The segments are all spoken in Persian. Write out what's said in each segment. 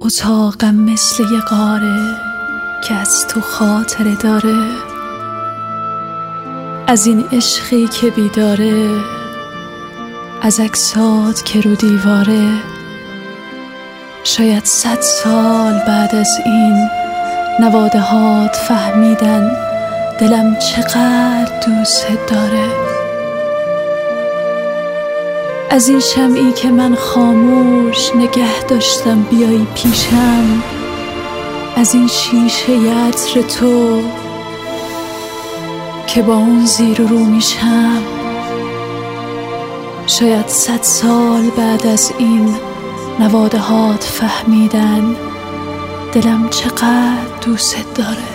اتاقم مثل یه غاره که از تو خاطره داره، از این عشقی که بیداره، از عکسات که رو دیواره. شاید 100 سال بعد از این نواده هات فهمیدن دلم چقدر دوست داره. از این شمعی که من خاموش نگه داشتم بیایی پیشم، از این شیشه عطر تو که با اون زیر و رو میشم. شاید 100 سال بعد از این نواده هات فهمیدن دلم چقدر دوست داره.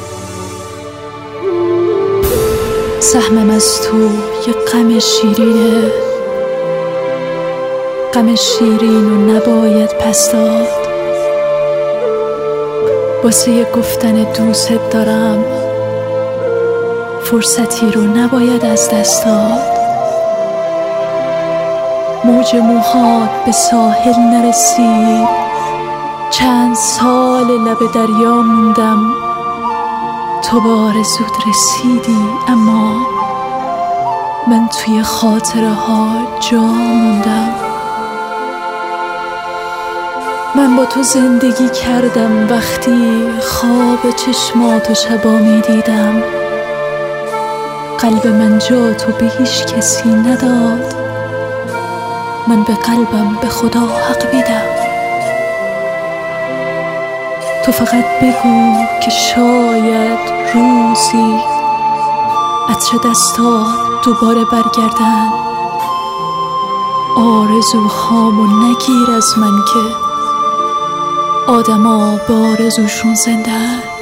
سهمم از تو یه غم شیرینه، غم شیرین و نباید پس داد. واسه یه گفتن دوست دارم فرصتی رو نباید از دست داد. موج موهات به ساحل نرسید، چند سال لب دریا موندم. تو به آرزوت رسیدی اما من توی خاطره ها جا موندم. من با تو زندگی کردم وقتی خواب چشماتو شبا می دیدم. قلب من جا تو به هیچ کسی نداد، من به قلبم به خدا حق میدم. تو فقط بگو که شاید روزی عطر دستات دوباره برگردن. آرزوهامو نگیر از من که آدما به آرزوشون زندن.